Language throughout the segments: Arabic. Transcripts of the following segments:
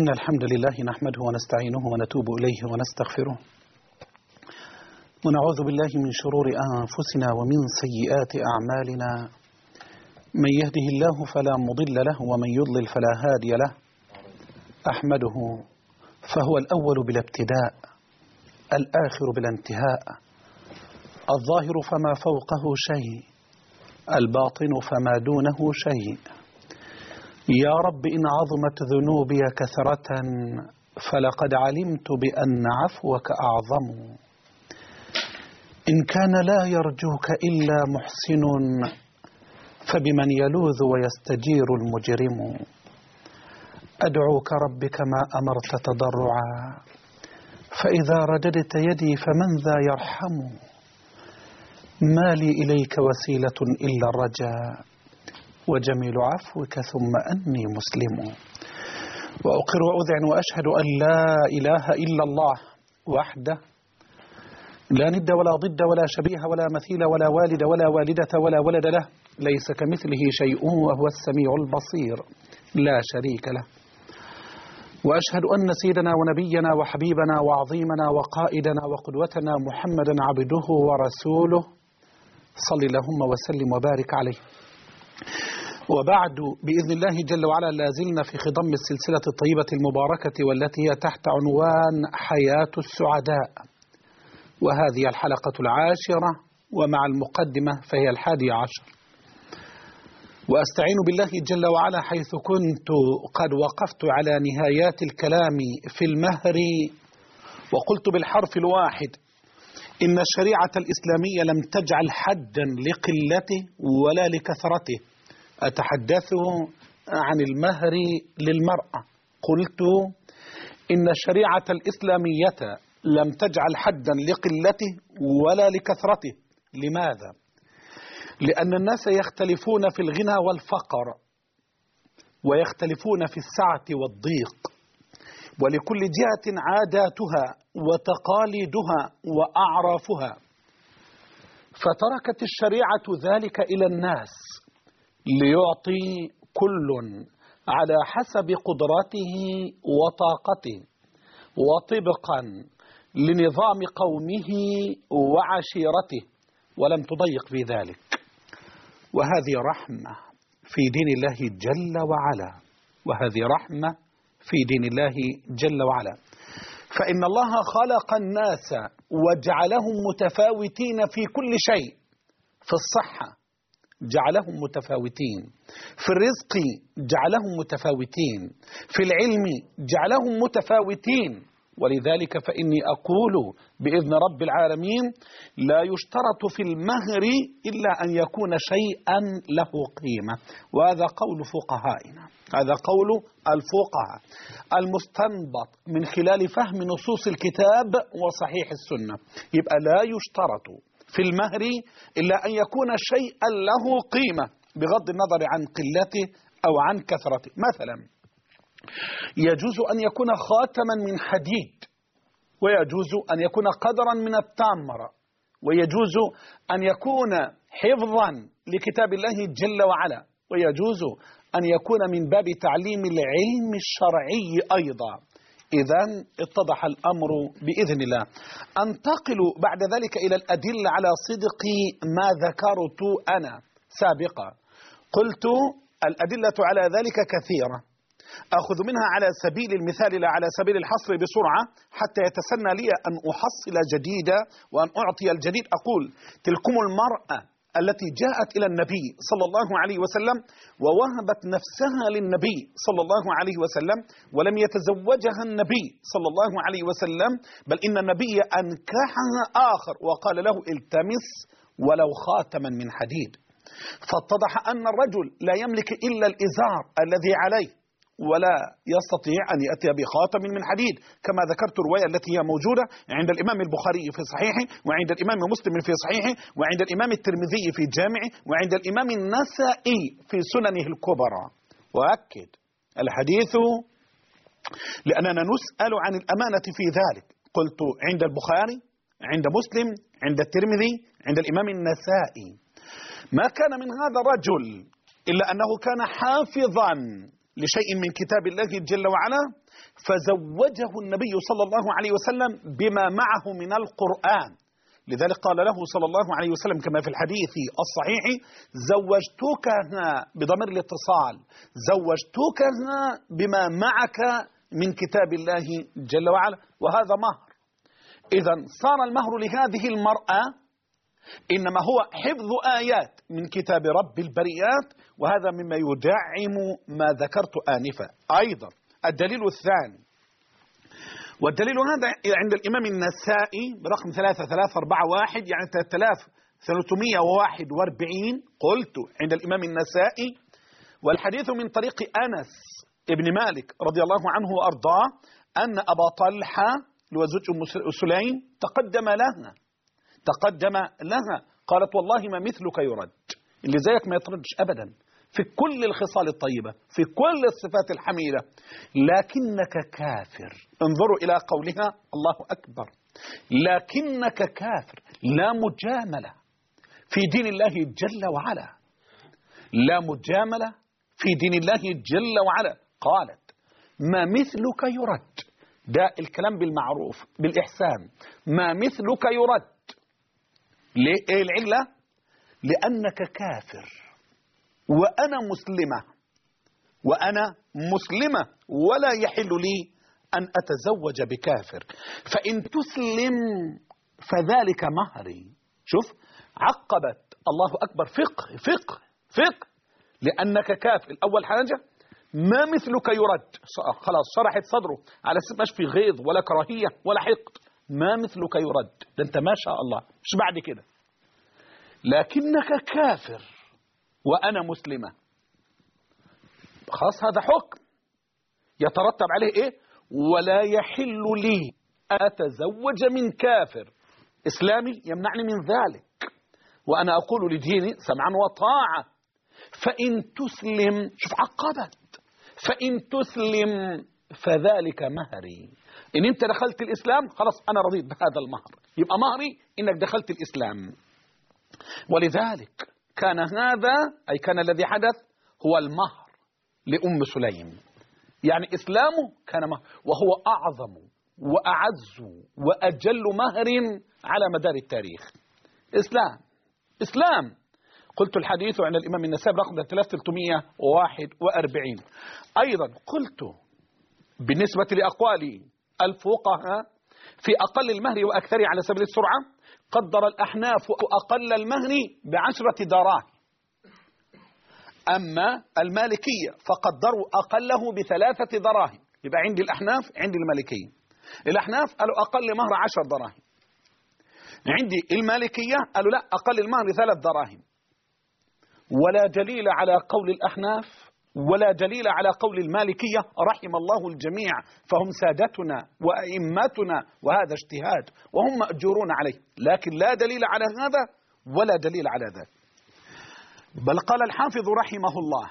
إن الحمد لله نحمده ونستعينه ونتوب إليه ونستغفره ونعوذ بالله من شرور أنفسنا ومن سيئات أعمالنا. من يهده الله فلا مضل له ومن يضلل فلا هادي له. أحمده فهو الأول بلا ابتداء، الآخر بلا انتهاء، الظاهر فما فوقه شيء، الباطن فما دونه شيء. يا رب إن عظمت ذنوبي كثرة فلقد علمت بأن عفوك أعظم. إن كان لا يرجوك إلا محسن فبمن يلوذ ويستجير المجرم. أدعوك رب كما أمرت تضرعا، فإذا رددت يدي فمن ذا يرحم. ما لي إليك وسيلة إلا الرجاء، وجميل عفوك ثم أني مسلم. وأقر وأذعن وأشهد أن لا إله إلا الله وحده لا ند ولا ضد ولا شبيه ولا مثيل ولا والد ولا والدة ولا ولد له، ليس كمثله شيء وهو السميع البصير لا شريك له. وأشهد أن سيدنا ونبينا وحبيبنا وعظيمنا وقائدنا وقدوتنا محمدا عبده ورسوله، صل اللهم وسلم وبارك عليه. وبعد، بإذن الله جل وعلا لازلنا في خضم السلسلة الطيبة المباركة والتي هي تحت عنوان حياة السعداء، وهذه الحلقة 10 ومع المقدمة فهي 11. وأستعين بالله جل وعلا حيث كنت قد وقفت على نهايات الكلام في المهر، وقلت بالحرف الواحد إن الشريعة الإسلامية لم تجعل حدا لقلته ولا لكثرته. أتحدث عن المهر للمرأة. قلت إن الشريعة الإسلامية لم تجعل حدا لقلته ولا لكثرته. لماذا؟ لأن الناس يختلفون في الغنى والفقر، ويختلفون في السعة والضيق، ولكل جهة عاداتها وتقاليدها وأعرافها. فتركت الشريعة ذلك إلى الناس ليعطي كل على حسب قدرته وطاقته وطبقا لنظام قومه وعشيرته، ولم تضيق في ذلك. وهذه رحمة في دين الله جل وعلا، وهذه رحمة في دين الله جل وعلا. فإن الله خلق الناس وجعلهم متفاوتين في كل شيء. في الصحة جعلهم متفاوتين، في الرزق جعلهم متفاوتين، في العلم جعلهم متفاوتين. ولذلك فإني أقول بإذن رب العالمين لا يشترط في المهر إلا أن يكون شيئا له قيمة. وهذا قول فقهائنا، هذا قول الفقهاء المستنبط من خلال فهم نصوص الكتاب وصحيح السنة. يبقى لا يشترط في المهر إلا أن يكون شيئا له قيمة بغض النظر عن قلته أو عن كثرته. مثلا يجوز أن يكون خاتما من حديد، ويجوز أن يكون قدرا من التمر، ويجوز أن يكون حفظا لكتاب الله جل وعلا، ويجوز أن يكون من باب تعليم العلم الشرعي أيضا. إذن اتضح الأمر بإذن الله. أنتقل بعد ذلك إلى الأدلة على صدق ما ذكرت أنا سابقا. قلت الأدلة على ذلك كثيرة، أخذ منها على سبيل المثال لا على سبيل الحصر بسرعة حتى يتسنى لي أن أحصل جديدا وأن أعطي الجديد. أقول تلكم المرأة التي جاءت إلى النبي صلى الله عليه وسلم ووهبت نفسها للنبي صلى الله عليه وسلم ولم يتزوجها النبي صلى الله عليه وسلم، بل إن النبي أنكحها آخر وقال له التمس ولو خاتما من حديد. فاتضح أن الرجل لا يملك إلا الإزار الذي عليه، ولا يستطيع أن يأتي بخاتم من حديد، كما ذكرت الرواية التي هي موجودة عند الإمام البخاري في صحيحه، وعند الإمام مسلم في صحيحه، وعند الإمام الترمذي في جامعه، وعند الإمام النسائي في سننه الكبرى. وأكد الحديث لأننا نسأل عن الأمانة في ذلك. قلت عند البخاري، عند مسلم، عند الترمذي، عند الإمام النسائي. ما كان من هذا الرجل إلا أنه كان حافظا لشيء من كتاب الله جل وعلا فزوجه النبي صلى الله عليه وسلم بما معه من القرآن. لذلك قال له صلى الله عليه وسلم كما في الحديث الصحيح: زوجتكها بضمير الاتصال، زوجتكها بما معك من كتاب الله جل وعلا، وهذا مهر. إذا صار المهر لهذه المرأة إنما هو حفظ آيات من كتاب رب البريات، وهذا مما يدعم ما ذكرت آنفا. أيضا الدليل الثاني، والدليل هذا عند الإمام النسائي برقم 3341 يعني 3341. قلت عند الإمام النسائي، والحديث من طريق أنس ابن مالك رضي الله عنه وأرضاه أن أبا طلحة لوزوج أم سليم تقدم لها قالت: والله ما مثلك يرد، اللي زيك ما يطردش أبدا في كل الخصال الطيبة، في كل الصفات الحميدة، لكنك كافر. انظروا إلى قولها، الله أكبر، لكنك كافر، لا مجاملة في دين الله جل وعلا، لا مجاملة في دين الله جل وعلا. قالت: ما مثلك يرد، ده الكلام بالمعروف بالإحسان، ما مثلك يرد. ليه؟ إيه العلة؟ لأنك كافر وأنا مسلمة ولا يحل لي أن أتزوج بكافر، فإن تسلم فذلك مهري. شوف، عقبت، الله أكبر، فقه لأنك كافر. الأول حاجة ما مثلك يرد، خلاص شرحت صدره على اساس مش في غيظ ولا كراهية ولا حقد. ما مثلك يرد، ده أنت ما شاء الله، مش بعد كده. لكنك كافر وأنا مسلمة، خلاص هذا حكم يترتب عليه إيه؟ ولا يحل لي أتزوج من كافر، إسلامي يمنعني من ذلك، وأنا أقول لديني سمعا وطاعة. فإن تسلم، شوف عقبت، فإن تسلم فذلك مهري. إن أنت دخلت الإسلام خلاص أنا رضيت بهذا المهر، يبقى مهري إنك دخلت الإسلام. ولذلك كان هذا، أي كان الذي حدث هو المهر لأم سليم، يعني إسلامه كان مهر، وهو أعظم وأعز وأجل مهر على مدار التاريخ. إسلام. قلت الحديث عن الإمام النسائي رقم 3341. أيضا قلت بالنسبة لأقوال الفقهاء في أقل المهر وأكثر على سبيل السرعة، قدر الأحناف أقل المهر ب10 دراهم، أما المالكية فقدروا أقله ب3 دراهم. يبقى عندي الأحناف عندي المالكية. الأحناف قالوا أقل مهر 10 دراهم، عندي المالكية قالوا لا، أقل المهر 3 دراهم. ولا دليل على قول الأحناف ولا دليل على قول المالكية، رحم الله الجميع، فهم سادتنا وأئمتنا، وهذا اجتهاد وهم مأجورون عليه، لكن لا دليل على هذا ولا دليل على ذاك. بل قال الحافظ رحمه الله: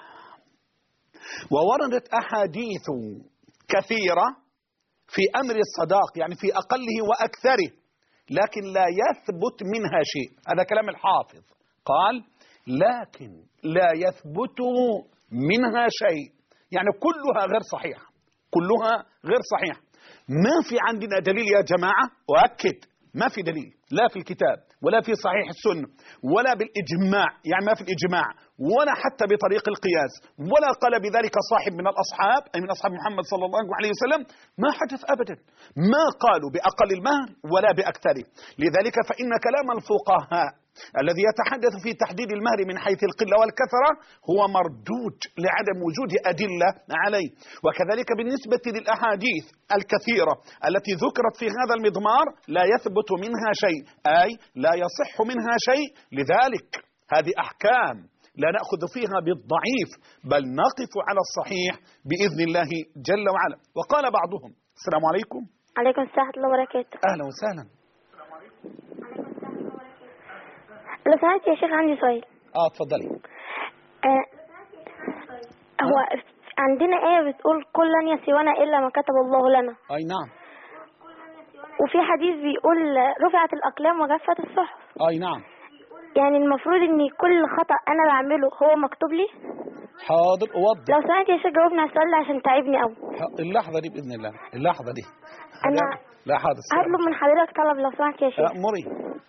ووردت أحاديث كثيرة في أمر الصداق، يعني في أقله وأكثره، لكن لا يثبت منها شيء. هذا كلام الحافظ، قال: لكن لا يثبت منها شيء، يعني كلها غير صحيحة، كلها غير صحيحة. ما في عندنا دليل يا جماعة، وأكد ما في دليل، لا في الكتاب ولا في صحيح السنة ولا بالإجماع، يعني ما في الإجماع ولا حتى بطريق القياس، ولا قال بذلك صاحب من الأصحاب، أي من أصحاب محمد صلى الله عليه وسلم، ما حدث أبدا، ما قالوا بأقل المهر ولا بأكثره. لذلك فإن كلام الفقهاء الذي يتحدث في تحديد المهر من حيث القلة والكثرة هو مردود لعدم وجود أدلة عليه. وكذلك بالنسبة للأحاديث الكثيرة التي ذكرت في هذا المضمار لا يثبت منها شيء، أي لا يصح منها شيء. لذلك هذه أحكام لا نأخذ فيها بالضعيف، بل نقف على الصحيح بإذن الله جل وعلا. وقال بعضهم: السلام عليكم. عليكم السلام ورحمة الله وبركاته. أهلا وسهلا. لو سمحت يا شيخ عندي سؤال. اتفضلي. هو عندنا آية بتقول: قل لن يصيبنا إلا ما كتب الله لنا. أي نعم. وفي حديث بيقول: رفعت الأقلام وجفت الصحف. أي نعم. يعني المفروض إن كل خطأ أنا بعمله هو مكتوب لي؟ حاضر أوضح. لو سمحت يا شيخ جاوبني على السؤال ده عشان تعبني قوي. اللحظة دي بإذن الله، اللحظة دي. أنا لا حاضر. هطلب من حضرتك طلب لو سمحت يا شيخ. أمري.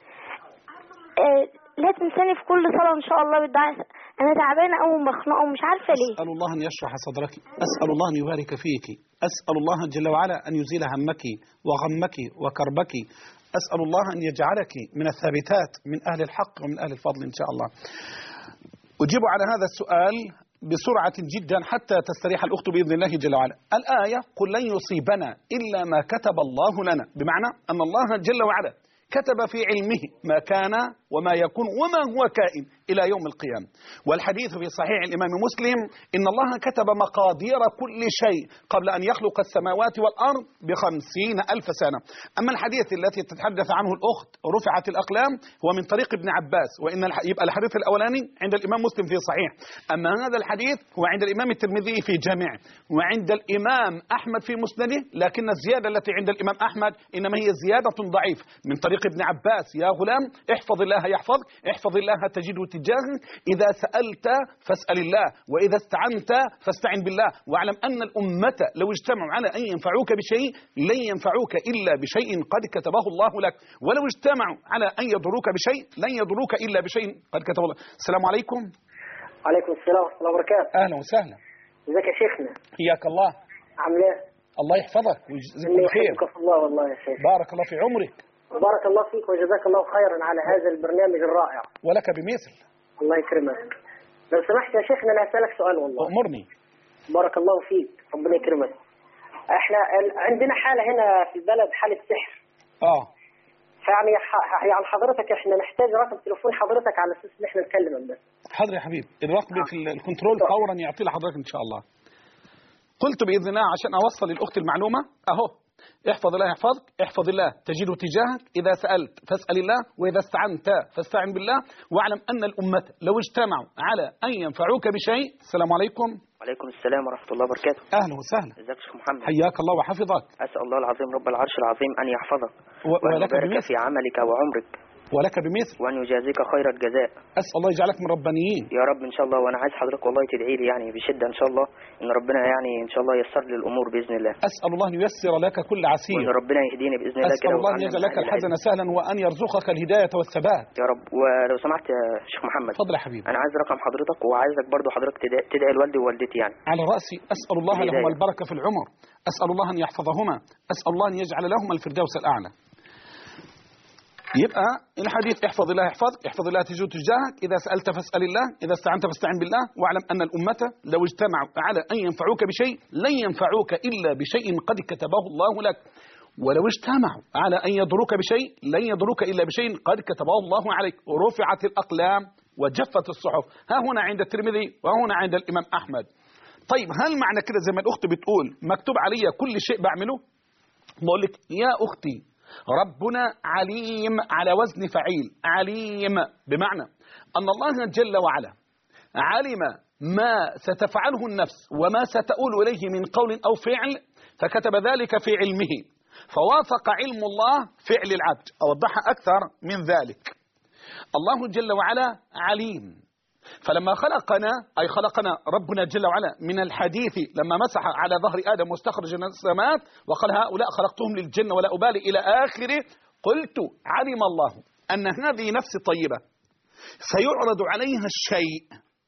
لا تنساني في كل صلاة إن شاء الله بالدعاء. أنا تعبانة أوي ومخنوقة ومش عارفة ليه. أسأل الله أن يشرح صدرك، أسأل الله أن يبارك فيك، أسأل الله جل وعلا أن يزيل همك وغمك وكربك، أسأل الله أن يجعلك من الثابتات من أهل الحق ومن أهل الفضل إن شاء الله. أجيب على هذا السؤال بسرعة جدا حتى تستريح الأخت بإذن الله جل وعلا. الآية قل لن يصيبنا إلا ما كتب الله لنا، بمعنى أن الله جل وعلا كتب في علمه ما كان وما يكون وما هو كائن إلى يوم القيامة. والحديث في صحيح الإمام مسلم إن الله كتب مقادير كل شيء قبل أن يخلق السماوات والأرض ب50,000 سنة. أما الحديث التي تتحدث عنه الأخت رفعت الأقلام هو من طريق ابن عباس، وإن يبقى الحديث الأولاني عند الإمام مسلم في صحيح، أما هذا الحديث هو عند الإمام الترمذي في جامعه وعند الإمام أحمد في مسنده، لكن الزيادة التي عند الإمام أحمد إنما هي زيادة ضعيفة من طريق ابن عباس: يا غلام احفظ الله يحفظك، احفظ الله تجده تجاهك، إذا سألت فاسأل الله، وإذا استعنت فاستعن بالله، واعلم أن الأمة لو اجتمعوا على أن ينفعوك بشيء لن ينفعوك إلا بشيء قد كتبه الله لك، ولو اجتمعوا على أن يضروك بشيء لن يضروك إلا بشيء قد كتبه الله. السلام عليكم. وعليكم السلام ورحمة الله وبركاته. أهلا وسهلا. ازيك يا شيخنا؟ حياك الله. عامل ايه؟ الله يحفظك ويجزيك بخير. الله والله يا شيخ. بارك الله في عمرك. بارك الله فيك وجزاك الله خيرا على هذا البرنامج الرائع. ولك بمثل. الله يكرمك. لو سمحت يا شيخنا انا هسألك سؤال والله. أمرني. بارك الله فيك، ربنا يكرمك. احنا عندنا حالة هنا في البلد، حالة سحر. يعني حضرتك احنا نحتاج رقم تليفون حضرتك على اساس ان احنا نكلمك بس. حاضر يا حبيبي، الرقم في الكنترول فورا يعطي لحضرتك ان شاء الله. قلت باذن الله عشان اوصل للاخت المعلومه اهو: احفظ الله يحفظك، احفظ الله تجده تجاهك، إذا سألت فاسأل الله، وإذا استعنت فاستعن بالله، واعلم أن الأمة لو اجتمعوا على أن ينفعوك بشيء. السلام عليكم. وعليكم السلام ورحمة الله وبركاته. أهلا وسهلا. ازيك يا شيخ محمد؟ حياك الله وحفظك. أسأل الله العظيم رب العرش العظيم أن يحفظك وأن يبارك في عملك وعمرك ولك بمثل، وأن يجازيك خير الجزاء. أسأل الله يجعلك من ربانيين يا رب إن شاء الله. وأنا عايز حضرتك والله تدعي لي يعني بشدة إن شاء الله إن ربنا يعني إن شاء الله ييسر لي الأمور بإذن الله. أسأل الله أن ييسر لك كل عسير، وأن ربنا يهديني بإذن الله أسأل الله أن يجعل لك الحزن سهلا وأن يرزقك الهداية والثبات يا رب. ولو سمحت يا شيخ محمد، تفضل يا حبيبي. أنا عايز رقم حضرتك، وعايزك برضو حضرتك تدعي لوالدي ووالدتي يعني على رأسي. أسأل الله لهم البركة في العمر، أسأل الله أن يحفظهما، أسأل الله أن يجعل لهما الفردوس الأعلى. يبقى الحديث: احفظ الله يحفظك، احفظ الله تجده تجاهك، إذا سألت فاسأل الله، إذا استعنت فاستعن بالله، واعلم أن الأمة لو اجتمعوا على أن ينفعوك بشيء لن ينفعوك إلا بشيء قد كتبه الله لك، ولو اجتمعوا على أن يضروك بشيء لن يضروك إلا بشيء قد كتبه الله عليك. رفعت الأقلام وجفت الصحف، ها هنا عند الترمذي وهنا عند الإمام أحمد. طيب هل معنى كده زي ما الأخت بتقول مكتوب علي كل شيء بعمله؟ بقول لك يا أختي ربنا عليم على وزن فعيل. عليم بمعنى أن الله جل وعلا علم ما ستفعله النفس وما ستؤول إليه من قول أو فعل، فكتب ذلك في علمه، فوافق علم الله فعل العبد. أوضحها أكثر من ذلك: الله جل وعلا عليم، فلما خلقنا أي خلقنا ربنا جل وعلا من الحديث لما مسح على ظهر آدم واستخرج من السماوات وقال هؤلاء خلقتهم للجنة ولا أبالي إلى آخره، قلت علم الله أن هذه نفس طيبة سيعرض عليها الشيء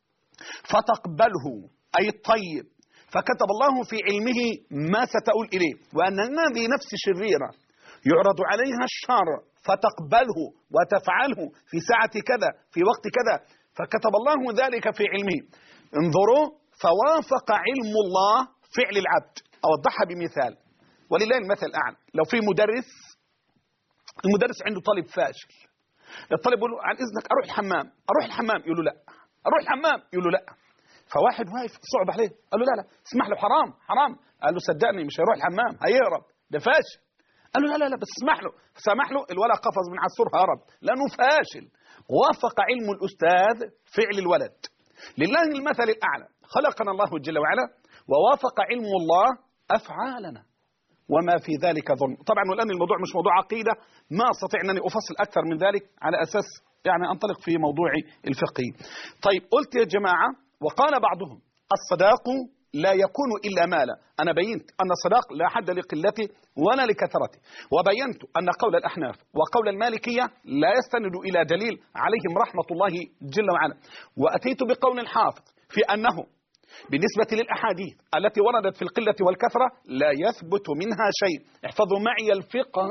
فتقبله أي الطيب، فكتب الله في علمه ما ستؤول إليه، وأن هذه نفس شريرة يعرض عليها الشر فتقبله وتفعله في ساعة كذا في وقت كذا، فكتب الله ذلك في علمه. انظروا، فوافق علم الله فعل العبد. أوضحها بمثال ولله المثل الأعلى. لو في مدرس، المدرس عنده طالب فاشل، الطالب يقول له عن إذنك أروح الحمام، يقول له لا. أروح الحمام، يقول له لا. فواحد واقف صعب عليه قال له لا اسمح له، حرام. قال له صدقني مش هيروح الحمام، هيهرب، ده فاشل. قال له لا بس سمح له. الولد قفز من على السور هرب لأنه فاشل. وافق علم الأستاذ فعل الولد. لله المثل الأعلى، خلقنا الله جل وعلا ووافق علم الله أفعالنا وما في ذلك ظلم. طبعا والآن الموضوع مش موضوع عقيدة، ما أستطيع أنني أفصل أكثر من ذلك على أساس يعني أنطلق في موضوعي الفقهي. طيب قلت يا جماعة، وقال بعضهم الصداق لا يكون إلا مالا. أنا بينت أن الصداق لا حد لقلته ولا لكثرته، وبينت أن قول الأحناف وقول المالكية لا يستند إلى دليل عليهم رحمة الله جل وعلا. وأتيت بقول الحافظ في أنه بالنسبة للأحاديث التي وردت في القلة والكثرة لا يثبت منها شيء. احفظوا معي الفقه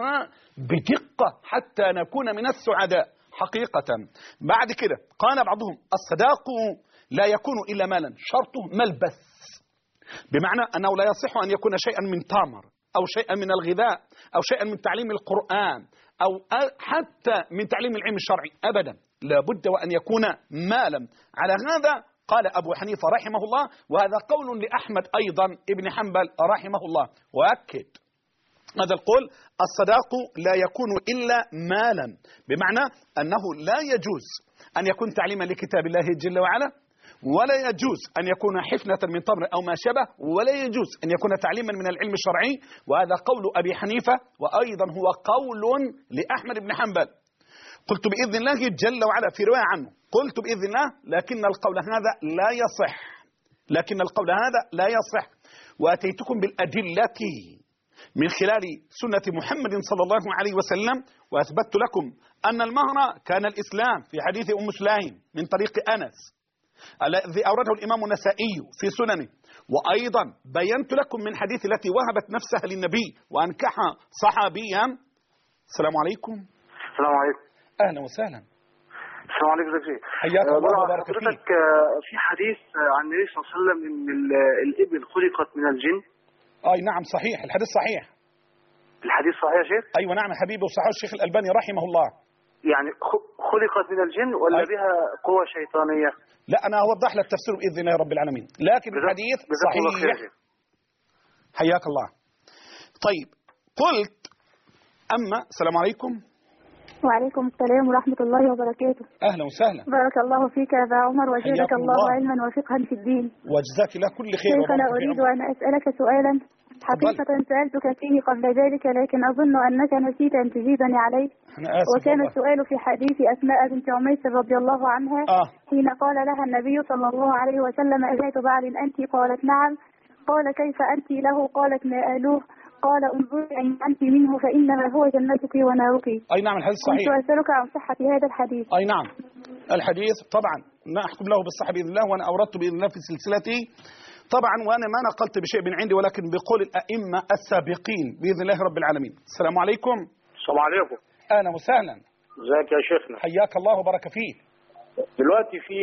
بدقة حتى نكون من السعداء حقيقة. بعد كده قال بعضهم الصداق لا يكون إلا مالا، شرطه ملبس، بمعنى أنه لا يصح أن يكون شيئا من تمر أو شيئا من الغذاء أو شيئا من تعليم القرآن أو حتى من تعليم العلم الشرعي أبدا، لا بد وأن يكون مالا. على هذا قال أبو حنيفة رحمه الله، وهذا قول لأحمد أيضا ابن حنبل رحمه الله. وأكد هذا القول الصداق لا يكون إلا مالا، بمعنى أنه لا يجوز أن يكون تعليما لكتاب الله جل وعلا، ولا يجوز أن يكون حفنة من تمر أو ما شبه، ولا يجوز أن يكون تعليما من العلم الشرعي. وهذا قول أبي حنيفة، وأيضا هو قول لأحمد بن حنبل. قلت بإذن الله جل وعلا في رواية عنه، قلت بإذن الله لكن القول هذا لا يصح، لكن القول هذا لا يصح. وأتيتكم بالأدلة من خلال سنة محمد صلى الله عليه وسلم، وأثبت لكم أن المهر كان الإسلام في حديث أم سليم من طريق أنس الذي أورده الإمام النسائي في سننه. وأيضا بينت لكم من حديث التي وهبت نفسها للنبي وأنكح صحابيا. السلام عليكم. السلام عليكم. أهلا وسهلا. السلام عليكم زكي. حياك الله وبارك فيك. في حديث عن النبي صلى الله عليه وسلم ان الابل خلقت من الجن. أي نعم صحيح، الحديث صحيح. الحديث صحيح يا شيخ؟ أيوة نعم حبيبي، وصححه الشيخ الألباني رحمه الله. يعني خلقت من الجن ولا بها قوة شيطانية؟ لا أنا أوضح لك التفسير بإذن الله رب العالمين، لكن الحديث صحيح. حياك الله. طيب قلت أما السلام عليكم. وعليكم السلام ورحمة الله وبركاته. أهلا وسهلا. بارك الله فيك يا أبا عمر وزادك الله علما وفقها في الدين. وجزاك الله كل خير. شيخنا أريد أن أسألك سؤالا حقيقة سألتك فيه قبل ذلك، لكن أظن أنك نسيت أن تجيبني عليه. وكان السؤال في حديث أسماء بنت عميس رضي الله عنها حين قال لها النبي صلى الله عليه وسلم أذات بعل أنت؟ قالت نعم. قال كيف أنت له؟ قالت ما آلوه. قال انظري أين أنت منه فإنما هو جنتك ونارك. أي نعم الحديث صحيح. كنت أسألك عن صحة هذا الحديث. أي نعم الحديث طبعا لا أحكم له بالصحة بإذن الله، وأنا أوردت بإذن الله في سلسلتي طبعا، وأنا ما نقلت بشيء من عندي ولكن بقول الأئمة السابقين بإذن الله رب العالمين. السلام عليكم. السلام عليكم. أهلا وسهلا. ازيك يا شيخنا؟ حياك الله وبارك فيك. دلوقتي في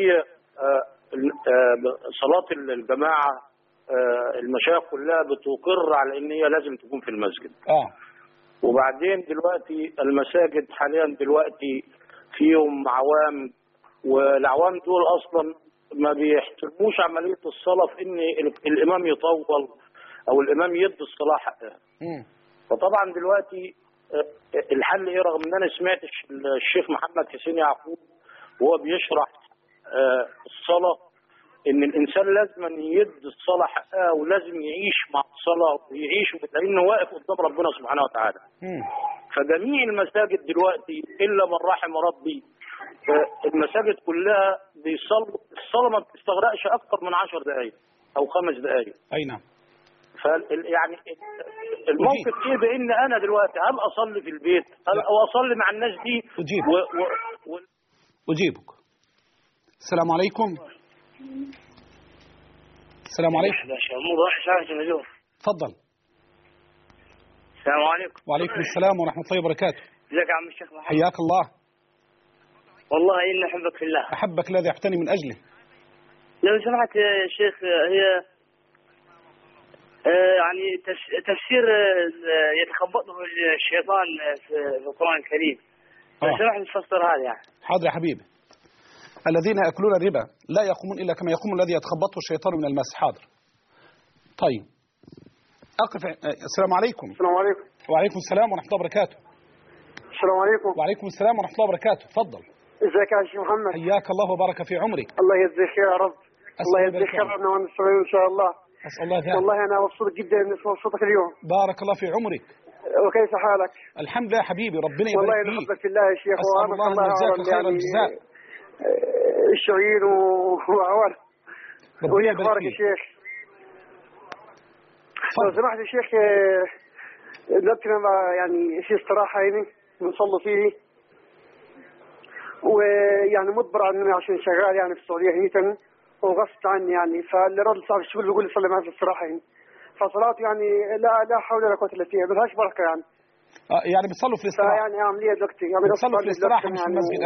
صلاة الجماعة المشايخ كلها بتقر على ان هي لازم تكون في المسجد. وبعدين دلوقتي المساجد حاليا دلوقتي فيهم عوام، والعوام دول اصلا ما بيحترموش عملية الصلاة في ان الامام يطول او الامام يدي الصلاة حقها. فطبعا دلوقتي الحل ايه؟ رغم ان انا سمعت الشيخ محمد حسين يعقوب وهو بيشرح الصلاة ان الانسان لازم يدي الصلاة حقها ولازم يعيش مع الصلاة ويعيش لانه واقف قدام ربنا سبحانه وتعالى. فجميع المساجد دلوقتي الا من رحم ربي المساجد كلها بيصلوا الصلاة ما بتستغرقش اكثر من 10 دقائق او 5 دقائق. اي نعم. يعني الموقف ايه بان انا دلوقتي هل اصلي في البيت او اصلي مع الناس دي؟ اجيبك. السلام عليكم. السلام عليكم. تفضل. السلام عليكم. وعليكم السلام ورحمة الله وبركاته. ازيك يا عم الشيخ محمد؟ حياك الله. والله إني أحبك في الله. أحبك الذي أحبتني من أجله. لو سمحت يا شيخ، هي يعني تفسير يتخبطه الشيطان في القرآن الكريم. لو سمحت تفسر هذا يعني. حاضر يا حبيبي. الذين يأكلون الربا لا يقومون إلا كما يقوم الذي يتخبطه الشيطان من المس. حاضر. طيب أقف. السلام عليكم. السلام عليكم. وعليكم السلام ورحمة الله وبركاته. السلام عليكم. وعليكم السلام ورحمة الله وبركاته. تفضل. ازيك يا شيخ محمد؟ حياك الله وبارك في عمرك. الله يجزيك خير يا رب. الله يجزيك خير عنا ونستمر ان شاء الله. أسأل الله ذلك. والله انا مبسوط جدا اني اسمع صوتك اليوم. بارك الله في عمرك. وكيف حالك؟ الحمد لله حبيبي، ربنا يبارك فيك. والله نحبك في الله يا شيخ. أسأل الله أن يجزاك خير الجزاء. الشعير وعوار. ربنا يبارك فيك يا شيخ. لو سمحت يا شيخ، دلوقتي يعني في استراحة يعني بنصلي فيه، ويعني مجبر عني عشان شغال يعني في السعودية هنا وغصب عني يعني، فاللي رد صاحب الشغل بيقول لي صلي معي في الاستراحة يعني، فصلاته يعني لا حول ولا قوة إلا فيها، ملهاش بركة يعني. يعني بتصلوا في الاستراحة؟ يعني أعمل إيه دلوقتي؟ يعني بتصلوا في الاستراحة مش في المسجد؟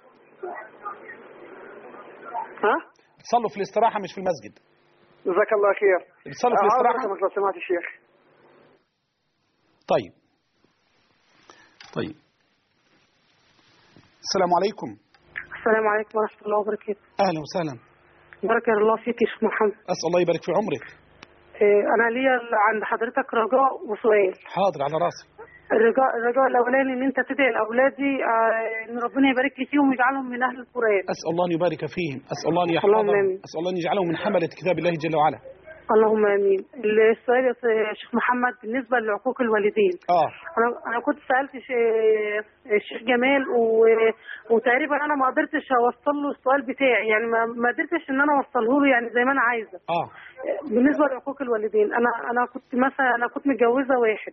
بتصلوا في الاستراحة مش في المسجد. جزاك الله خير. بتصلوا في الاستراحة؟ لو سمعت الشيخ. طيب السلام عليكم. السلام عليكم ورحمة الله وبركاته. أهلا وسهلا. بارك الله فيك يا شيخ محمد. أسأل الله يبارك في عمرك. أنا ليا عند حضرتك رجاء وسؤال. حاضر على راسي. الرجاء الأولاني إن أنت تدعي لأولادي إن ربنا يبارك لي فيهم ويجعلهم من أهل القرآن. أسأل الله أن يبارك فيهم، أسأل الله أن يحفظهم، أسأل الله أن يجعلهم من حملة كتاب الله جل وعلا. اللهم امين. السؤال يا شيخ محمد بالنسبه لعقوق الوالدين. انا كنت سالت الشيخ جمال وتقريبا انا ما قدرتش اوصل له السؤال بتاعي، يعني ما قدرتش ان انا اوصله له يعني زي ما انا عايزه. بالنسبه لعقوق الوالدين، انا كنت مثلا متجوزه واحد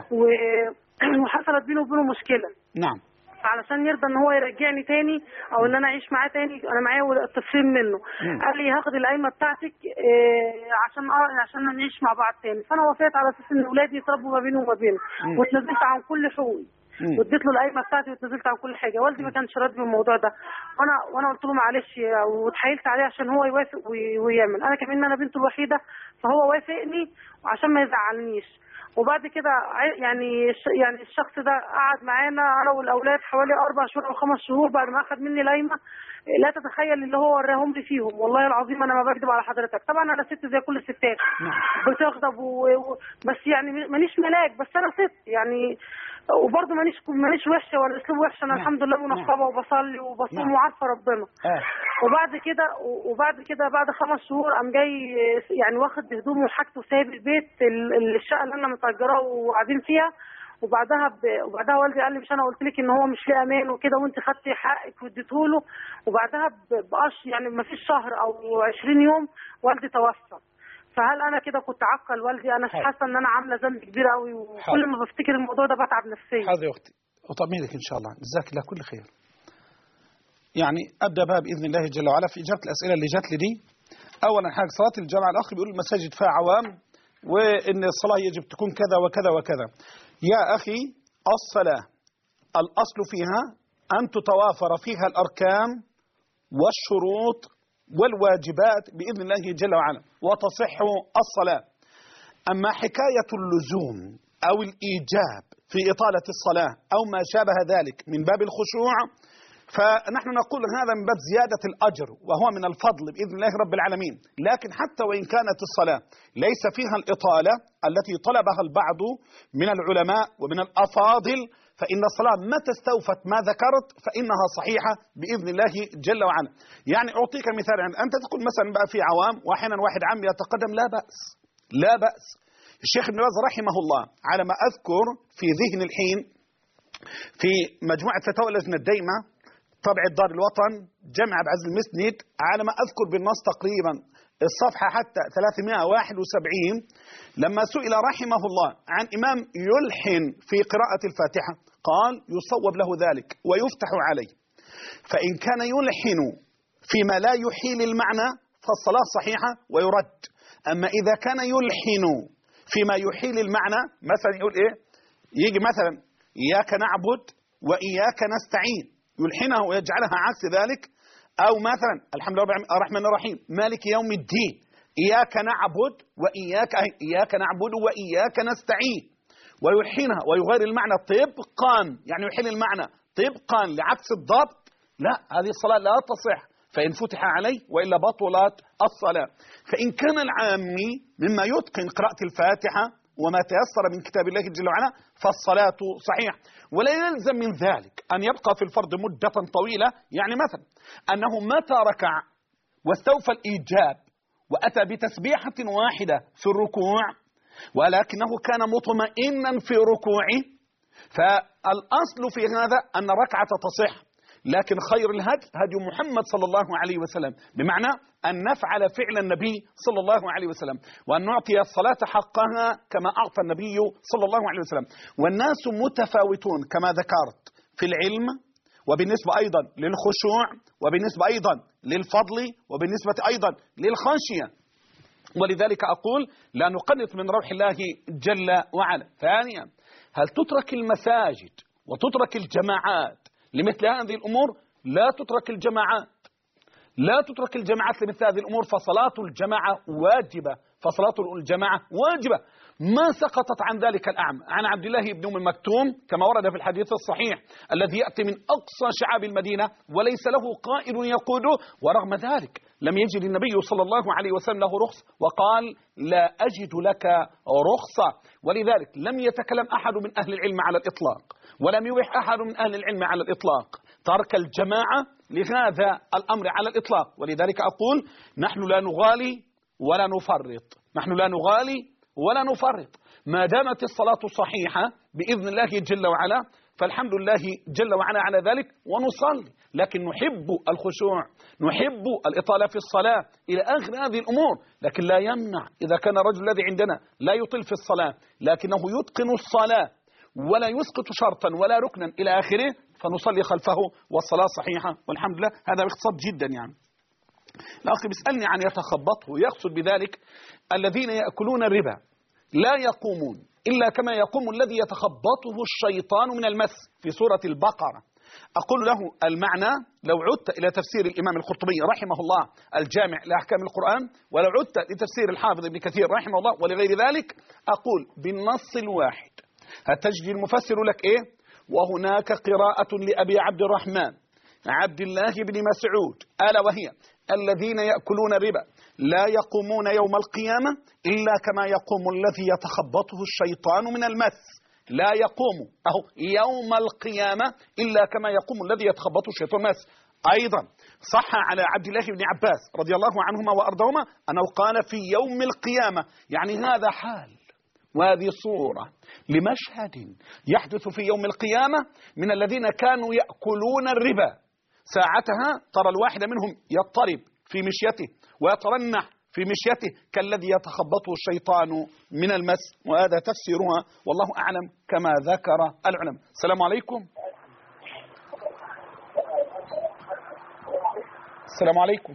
وحصلت بيني وبينه مشكله. نعم. علشان يرضى ان هو يرجعني تاني او ان انا اعيش معاه تاني، انا معايا طفلين منه. قال لي هاخد القايمه بتاعتك عشان نعيش مع بعض تاني، فانا وافقت على اساس ان اولادي يتربوا ما بينه وما بينه، واتنازلت عن كل حقوقي واديت له القايمه بتاعتي واتنازلت عن كل حاجه. والدي ما كانش راضي بالموضوع ده، وانا قلت له معلش واتحايلت عليه عشان هو يوافق ويعمل. انا كمان انا بنته الوحيده فهو وافقني عشان ما يزعلنيش. وبعد كده يعني الشخص ده قعد معانا انا والاولاد حوالي 4 شهور او 5 شهور بعد ما اخذ مني القايمه. لا تتخيل اللي هو وراهم لي فيهم، والله العظيم انا ما بكذب على حضرتك. طبعا انا ست زي كل الستات بتغضب بس يعني مانيش ملاك، بس انا ست يعني، وبرضه مانيش وحشه ولا اسلوب وحش. انا الحمد لله منقبه وبصلي وبصوم وعارفه ربنا. وبعد كده بعد 5 شهور قام جاي يعني واخد هدومه وحاجته وسايب البيت الشقه اللي انا متاجراه وقاعدين فيها. وبعدها والدي قال لي مش انا قلت لك ان هو مش لاقي امان وكده وانت خدتي حقك واديته له. وبعدها يعني ما فيش شهر او 20 يوم والدي توفى. فهل انا كده كنت عاقل والدي؟ انا حاسه ان انا عامله ذنب كبير قوي، وكل ما بفتكر الموضوع ده بتعب نفسيا. حاضر يا اختي، اطمئنك ان شاء الله، جزاك الله كل خير. يعني ابدا بها باذن الله جل وعلا في اجابه الاسئله اللي جات لي دي. اولا حاجه صلاه الجماعه، الاخ بيقول المساجد فيها عوام وان الصلاه يجب تكون كذا وكذا وكذا. يا اخي الصلاه الاصل فيها ان تتوافر فيها الاركان والشروط والواجبات بإذن الله جل وعلا وتصح الصلاة. أما حكاية اللزوم أو الإيجاب في إطالة الصلاة أو ما شابه ذلك من باب الخشوع، فنحن نقول هذا من باب زيادة الأجر وهو من الفضل بإذن الله رب العالمين. لكن حتى وإن كانت الصلاة ليس فيها الإطالة التي طلبها البعض من العلماء ومن الأفاضل، فإن الصلاة متى استوفت ما ذكرت فإنها صحيحة بإذن الله جل وعلا. يعني أعطيك مثال، أنت تقول مثلا بقى في عوام وأحيانا واحد عام يتقدم، لا بأس. الشيخ ابن باز رحمه الله على ما أذكر في ذهن الحين في مجموعة فتاوى اللجنة الدائمة طبع دار الوطن جامع عبد العزيز المسند، على ما أذكر بالنص تقريبا الصفحة حتى 371، لما سئل رحمه الله عن إمام يلحن في قراءة الفاتحة قال يصوب له ذلك ويفتح عليه. فإن كان يلحن فيما لا يحيل المعنى فالصلاة صحيحة ويرد. أما إذا كان يلحن فيما يحيل المعنى، مثلا يقول إيه، يجي مثلا إياك نعبد وإياك نستعين يلحنها ويجعلها عكس ذلك، أو مثلا الحمد لله الرحمن الرحيم مالك يوم الدين إياك نعبد إياك نعبد وإياك نستعين ويلحنها ويغير المعنى طبقا، يعني يحيل المعنى طبقا لعكس الضبط، لا، هذه الصلاة لا تصح، فإن فتح عليه وإلا بطلت الصلاة. فإن كان العامي مما يتقن قراءة الفاتحة وما تيسر من كتاب الله جل وعلا فالصلاة صحيحة. ولا يلزم من ذلك أن يبقى في الفرض مدة طويلة، يعني مثلا أنه متى ركع واستوفى الإيجاب وأتى بتسبيحة واحدة في الركوع ولكنه كان مطمئنا في ركوعه، فالأصل في هذا أن الركعة تصح. لكن خير الهدي هدي محمد صلى الله عليه وسلم، بمعنى أن نفعل فعل النبي صلى الله عليه وسلم، وأن نعطي الصلاة حقها كما أعطى النبي صلى الله عليه وسلم. والناس متفاوتون كما ذكرت في العلم، وبالنسبة أيضا للخشوع، وبالنسبة أيضا للفضل، وبالنسبة أيضا للخشية. ولذلك أقول لا نقنط من روح الله جل وعلا. ثانيا، هل تترك المساجد وتترك الجماعات لمثل هذه الأمور؟ لا تترك الجماعات، لا تترك الجماعات لمثل هذه الأمور، فصلاة الجماعة واجبة، فصلاة الجماعة واجبة. ما سقطت عن ذلك الأعمى عن عبد الله بن أم مكتوم كما ورد في الحديث الصحيح الذي يأتي من أقصى شعاب المدينة وليس له قائد يقوده، ورغم ذلك لم يجد النبي صلى الله عليه وسلم له رخص، وقال لا أجد لك رخصة. ولذلك لم يتكلم أحد من أهل العلم على الإطلاق، ولم يبح أحد من أهل العلم على الإطلاق ترك الجماعة لهذا الأمر على الإطلاق. ولذلك أقول نحن لا نغالي ولا نفرط، نحن لا نغالي ولا نفرط، ما دامت الصلاة صحيحة بإذن الله جل وعلا فالحمد لله جل وعلا على ذلك ونصلي، لكن نحب الخشوع، نحب الإطالة في الصلاة إلى آخر هذه الأمور. لكن لا يمنع إذا كان الرجل الذي عندنا لا يطيل في الصلاة لكنه يتقن الصلاة ولا يسقط شرطا ولا ركنا إلى آخره فنصلي خلفه والصلاة صحيحة والحمد لله. هذا باختصار جدا. يعني الأخ بيسألني عن يتخبطه، يقصد بذلك الذين يأكلون الربا لا يقومون إلا كما يقوم الذي يتخبطه الشيطان من المس في سورة البقرة. أقول له المعنى لو عدت إلى تفسير الإمام القرطبي رحمه الله الجامع لأحكام القرآن، ولو عدت لتفسير الحافظ ابن كثير رحمه الله ولغير ذلك، أقول بالنص الواحد هتجد المفسر لك إيه؟ وهناك قراءة لأبي عبد الرحمن عبد الله بن مسعود ألا وهي الذين يأكلون الربا لا يقومون يوم القيامة إلا كما يقوم الذي يتخبطه الشيطان من المس. لا يقوم يوم القيامة إلا كما يقوم الذي يتخبطه الشيطان من المس. أيضا صح على عبد الله بن عباس رضي الله عنهما وأرضاهما أنه قال في يوم القيامة، يعني هذا حال وهذه صورة لمشهد يحدث في يوم القيامة من الذين كانوا يأكلون الربا. ساعتها ترى الواحد منهم يضطرب في مشيته ويترنح في مشيته كالذي يتخبطه الشيطان من المس. وهذا تفسيرها والله أعلم كما ذكر العلماء. السلام عليكم. السلام عليكم.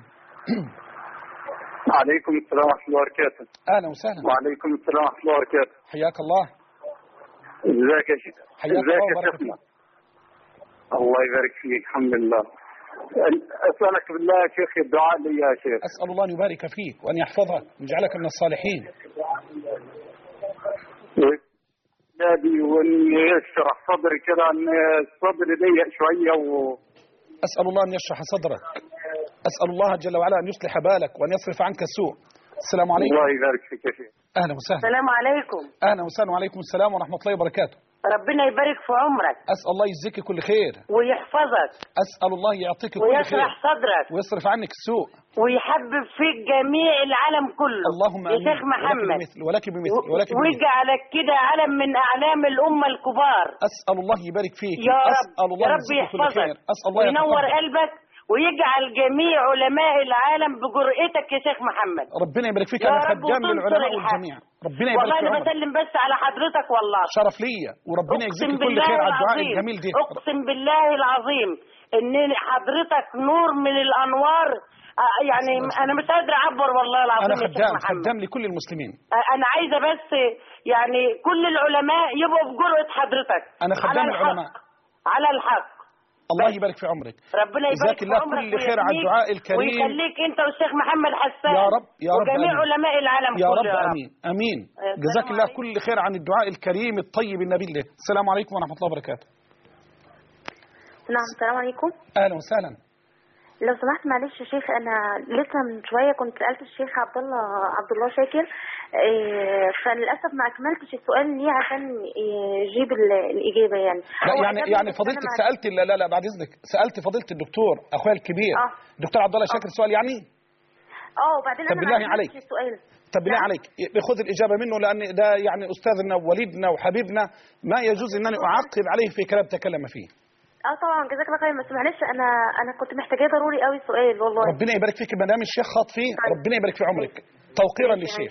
وعليكم السلام ورحمة الله وبركاته. أهلا وسهلا. وعليكم السلام ورحمة الله وبركاته. حياك الله. ازيك يا شيخ؟ حياك الله وبارك فيك. الله يبارك فيك. الحمد لله. أسألك بالله يا شيخ الدعاء لي يا شيخ. أسأل الله أن يبارك فيك وأن يحفظك ويجعلك من الصالحين. نادي وأن يشرح صدري كده، أن صدري ضيق شوية أسأل الله أن يشرح صدرك، أسأل الله جل وعلا أن يصلح بالك وأن يصرف عنك السوء. السلام عليكم. الله يبارك فيك يا شيخ. أهلا وسهلا. السلام عليكم. أهلا وسهلا وعليكم السلام ورحمة الله وبركاته. ربنا يبارك في عمرك. أسأل الله يجزيك كل خير ويحفظك. أسأل الله يعطيك كل خير ويشرح صدرك ويصرف عنك السوء ويحبب فيك جميع العالم كله. اللهم يا شيخ محمد ولك بمثل ويجعلك كده علم من أعلام الأمة الكبار. أسأل الله يبارك فيك يا رب. أسأل الله يا رب يحفظك وينور قلبك ويجعل جميع علماء العالم بجرأتك يا شيخ محمد. ربنا يبارك فيك. أنا خدام للعلماء والجميع. ربنا يبارك فيك. والله أنا بسلم بس على حضرتك والله. شرف ليا وربنا يجزيك كل خير على الدعاء الجميل ده. أقسم بالله العظيم إن حضرتك نور من الأنوار. يعني أنا مش قادر أعبر والله العظيم. أنا خدام لكل المسلمين. أنا عايزة بس يعني كل العلماء يبقوا بجرأة حضرتك. أنا خدام العلماء على الحق. الله يبارك في عمرك. ربنا يبارك في عمرك كل خير على الدعاء الكريم ويخليك انت والشيخ محمد حسان يا رب يا رب وجميع علماء العالم يا كله رب. يا رب. امين امين. جزاك الله كل خير عن الدعاء الكريم الطيب النبيل له. السلام عليكم ورحمه الله وبركاته. نعم السلام عليكم. اهلا وسهلا. لو سمحت معلش يا شيخ، انا لسه من شويه كنت سالت الشيخ عبد الله شاكر، فللاسف ما اكملتش السؤال ليه عشان يجيب الاجابه. يعني فضيلتك سالت لا بعد اذنك سالت فضيله الدكتور اخويا الكبير دكتور عبد الله شاكر السؤال يعني؟ وبعدين طب بالله عليك السؤال. طب بالله عليك خذ الاجابه منه، لان ده يعني استاذنا ووليدنا وحبيبنا، ما يجوز ان انا اعقب عليه في كلام تكلم فيه. طبعا جزاك الله خير، بس معلش انا كنت محتاجاه ضروري قوي سؤال والله. ربنا يبارك فيك مدام الشيخ خاط فيه، ربنا يبارك في عمرك. توقيرا للشيخ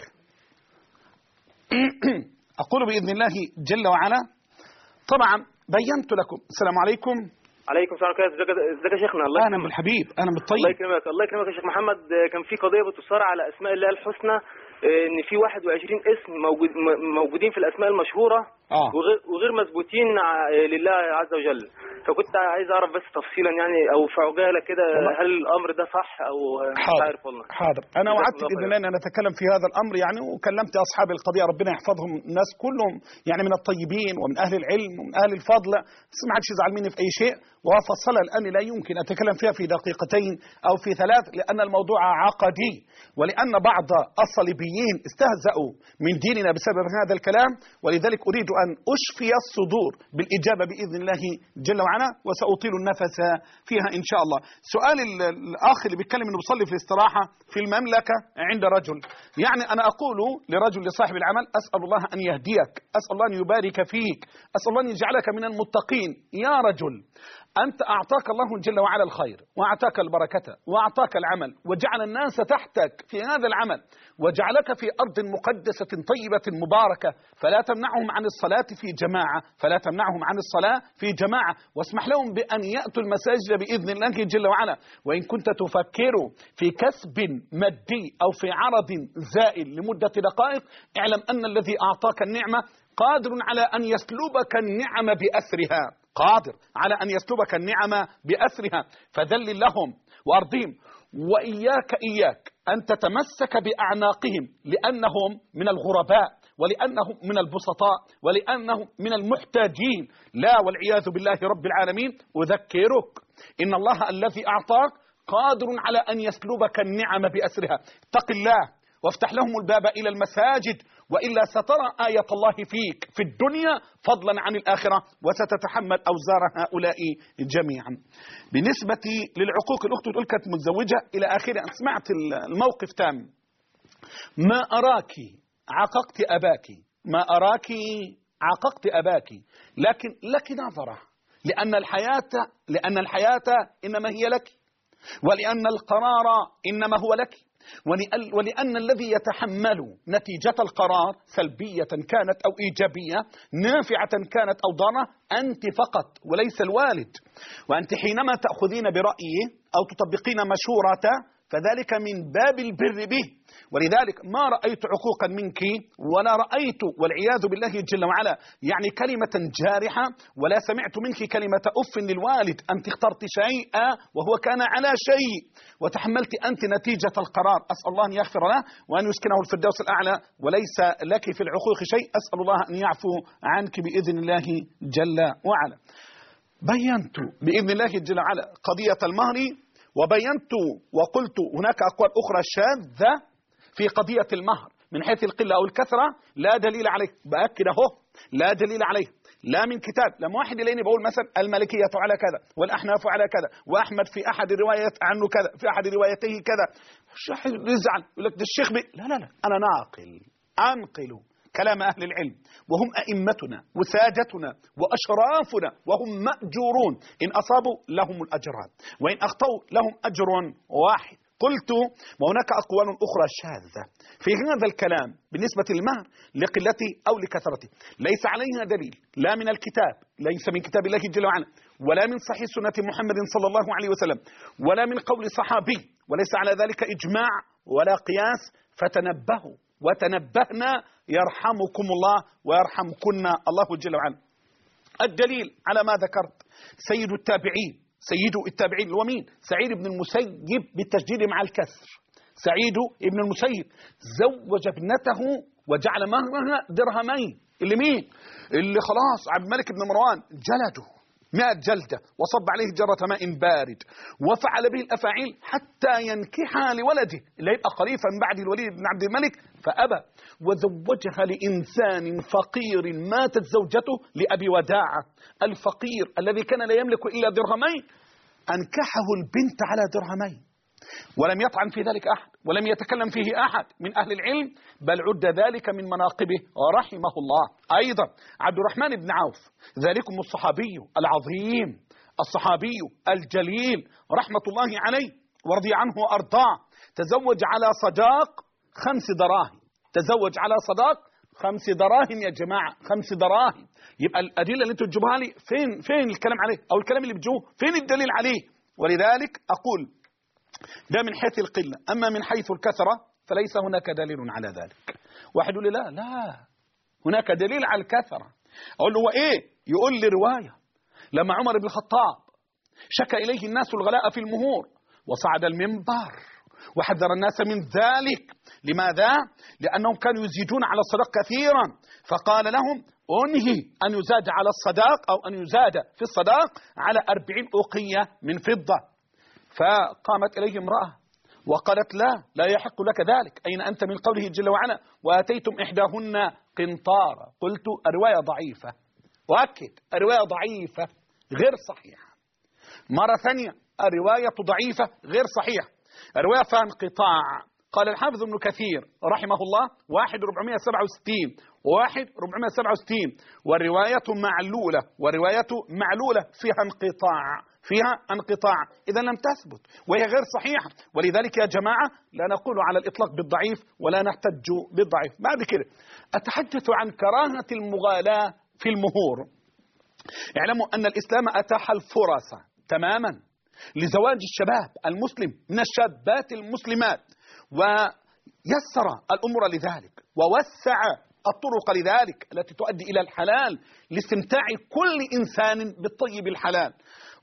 اقول باذن الله جل وعلا. طبعا بينت لكم. السلام عليكم. عليكم السلام ورحمه الله. ازيك يا شيخنا؟ الله اهلا بالحبيب، اهلا بالطيب. الله يكرمك، الله يكرمك يا شيخ محمد. كان في قضيه بتثار على اسماء الله الحسنى، ان في 21 اسم موجودين في الاسماء المشهوره وغير مثبوتين لله عز وجل. فكنت عايز اعرف بس تفصيلا يعني او في عجاله كده، هل الامر ده صح او مش عارف والله. حاضر، انا وعدت باذن الله ان انا اتكلم في هذا الامر يعني، وكلمت اصحاب القضيه ربنا يحفظهم، الناس كلهم يعني من الطيبين ومن اهل العلم ومن اهل الفضل، ما حدش يزعل مني في اي شيء، وافصلها الان لا يمكن اتكلم فيها في دقيقتين او في ثلاث، لان الموضوع عقدي، ولان بعض الصليبيين استهزأوا من ديننا بسبب هذا الكلام، ولذلك اريد ان اشفي الصدور بالاجابه باذن الله جل وعلا، وساطيل النفس فيها ان شاء الله. سؤال الاخ اللي بيتكلم انه بيصلي في الاستراحه في المملكه عند رجل، يعني انا اقول لرجل لصاحب العمل اسال الله ان يهديك، اسال الله ان يبارك فيك، اسال الله ان يجعلك من المتقين. يا رجل، أنت أعطاك الله جل وعلا الخير، وأعطاك البركة، وأعطاك العمل، وجعل الناس تحتك في هذا العمل، وجعلك في أرض مقدسة طيبة مباركة، فلا تمنعهم عن الصلاة في جماعة، فلا تمنعهم عن الصلاة في جماعة، واسمح لهم بأن يأتوا المساجد بإذن الله جل وعلا. وإن كنت تفكر في كسب مادي أو في عرض زائل لمدة دقائق، اعلم أن الذي أعطاك النعمة قادر على أن يسلبك النعم بأسرها، قادر على أن يسلبك النعم بأسرها، فذلل لهم وأرضهم. وإياك أن تتمسك بأعناقهم، لأنهم من الغرباء، ولأنهم من البسطاء، ولأنهم من المحتاجين، لا والعياذ بالله رب العالمين. أذكرك إن الله الذي أعطاك قادر على أن يسلبك النعم بأسرها. اتق الله وافتح لهم الباب إلى المساجد، وإلا سترى آية الله فيك في الدنيا فضلا عن الآخرة، وستتحمل أوزار هؤلاء جميعا. بالنسبة للعقوق، الأخت تقول كانت متزوجة إلى آخره، أنا سمعت الموقف تام. ما أراك عققت أباك، ما أراك عققت أباك، لكن لك نظرة، لأن الحياة إنما هي لك، ولأن القرار إنما هو لك، ولأن الذي يتحمل نتيجة القرار سلبية كانت أو إيجابية، نافعة كانت أو ضارة، أنت فقط وليس الوالد. وأنت حينما تأخذين برأيه أو تطبقين مشورته فذلك من باب البر به. ولذلك ما رأيت عقوقا منك، ولا رأيت والعياذ بالله جل وعلا يعني كلمة جارحة، ولا سمعت منك كلمة أف للوالد. أنت اخترت شيئا وهو كان على شيء، وتحملت أنت نتيجة القرار. أسأل الله أن يغفر له وأن يسكنه الفردوس الأعلى، وليس لك في العقوق شيء. أسأل الله أن يعفو عنك بإذن الله جل وعلا. بينت بإذن الله جل وعلا قضية المهر، وبينت وقلت هناك أقوال أخرى شاذة في قضية المهر من حيث القلة أو الكثرة، لا دليل عليه. بأكد أهو لا دليل عليه، لا من كتاب، لما واحد يلاقيني بقول مثلا المالكية على كذا والأحناف على كذا وأحمد في أحد الروايات عنه كذا في أحد روايته كذا، الشيخ يزعل يقول لك ده الشيخ لا لا لا، أنا ناقل أنقل كلام أهل العلم، وهم أئمتنا وسادتنا وأشرافنا، وهم مأجورون، إن أصابوا لهم الأجران وإن أخطأوا لهم أجر واحد. قلت وهناك أقوال أخرى شاذة في هذا الكلام بالنسبة للمهر لقلته أو لكثرته، ليس عليها دليل، لا من الكتاب، ليس من كتاب الله جل وعلا، ولا من صحيح سنة محمد صلى الله عليه وسلم، ولا من قول صحابي، وليس على ذلك إجماع ولا قياس. فتنبهوا وتنبهنا يرحمكم الله ويرحمكن الله جل وعلا. الدليل على ما ذكرت سيد التابعين هو مين؟ سعيد بن المسيب بالتشديد مع الكسر. سعيد بن المسيب زوج ابنته وجعل مهرها درهمين. اللي مين؟ اللي خلاص عبد الملك بن مروان جلده 100 جلدة وصب عليه جرة ماء بارد، وفعل به الأفاعيل حتى ينكحها لولده اللي يبقى خليفة من بعد الوليد بن عبد الملك، فأبى، وزوجها لإنسان فقير ماتت زوجته لأبي وداعة الفقير الذي كان لا يملك إلا درهمين، أنكحه البنت على درهمين، ولم يطعن في ذلك أحد ولم يتكلم فيه أحد من أهل العلم، بل عد ذلك من مناقبه رحمه الله. أيضا عبد الرحمن بن عوف ذلكم الصحابي العظيم الصحابي الجليل رحمة الله عليه ورضي عنه وأرضاه تزوج على صداق 5 دراهم. تزوج على صداق 5 دراهم يا جماعة، 5 دراهم. يبقى الأدلة اللي انتوا تجيبوها لي فين الكلام عليه، أو الكلام اللي بتجوه فين الدليل عليه؟ ولذلك أقول ده من حيث القلة، أما من حيث الكثرة فليس هناك دليل على ذلك. واحد يقول لي لا هناك دليل على الكثرة. أقول له هو إيه؟ يقول لي رواية لما عمر بن الخطاب شكى إليه الناس الغلاء في المهور وصعد المنبر وحذر الناس من ذلك. لماذا؟ لأنهم كانوا يزيدون على الصداق كثيرا، فقال لهم أنهي أن يزاد على الصداق أو أن يزاد في الصداق على 40 أوقية من فضة. فقامت إليه امرأة وقالت لا يحق لك ذلك، أين أنت من قوله جل وعلا وآتيتم إحداهن قنطارا؟ قلت الرواية ضعيفة، وأكد الرواية ضعيفة غير صحيحة. مرة ثانية الرواية ضعيفة غير صحيحة، الرواية فيها انقطاع. قال الحافظ ابن كثير رحمه الله 1467 و1467 والرواية معلولة فيها انقطاع إذا لم تثبت وهي غير صحيحة. ولذلك يا جماعة لا نقول على الإطلاق بالضعيف ولا نحتج بالضعيف. بعد كده أتحدث عن كراهة المغالاة في المهور. اعلموا أن الإسلام أتاح الفرص تماما لزواج الشباب المسلم من الشابات المسلمات، ويسر الأمور لذلك ووسع الطرق لذلك التي تؤدي إلى الحلال لاستمتاع كل إنسان بالطيب الحلال.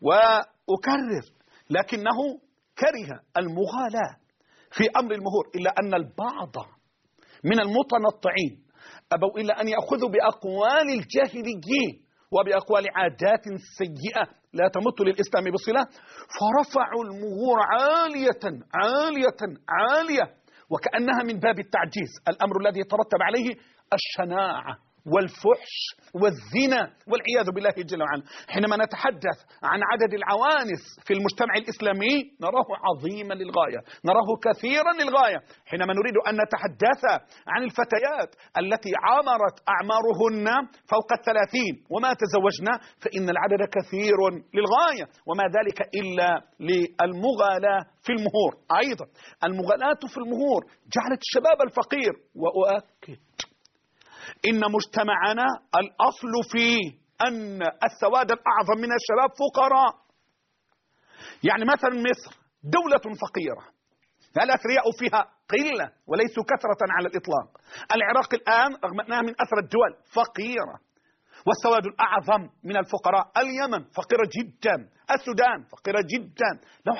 وأكرر لكنه كره المغالاة في أمر المهور، إلا أن البعض من المتنطعين أبوا إلا أن يأخذوا بأقوال الجاهليين وبأقوال عادات سيئة لا تمت للإسلام بصلة، فرفعوا المهور عالية وكأنها من باب التعجيز، الأمر الذي يترتب عليه الشناعة والفحش والزنا والعياذ بالله جل وعلا. حينما نتحدث عن عدد العوانس في المجتمع الإسلامي نراه عظيما للغاية، نراه كثيرا للغاية. حينما نريد أن نتحدث عن الفتيات التي عمرت أعمارهن فوق 30 وما تزوجنا فإن العدد كثير للغاية، وما ذلك إلا للمغالاة في المهور. أيضا المغالاة في المهور جعلت الشباب الفقير، وأؤكد إن مجتمعنا الأصل فيه أن السواد الأعظم من الشباب فقراء. يعني مثلا مصر دولة فقيرة الأثرياء فيها قلة وليسوا كثرة على الإطلاق. العراق الآن رغم أنها من أثرى الدول فقيرة، والسواد الأعظم من الفقراء اليمن فقيرة جدا، السودان فقيرة جدا. لو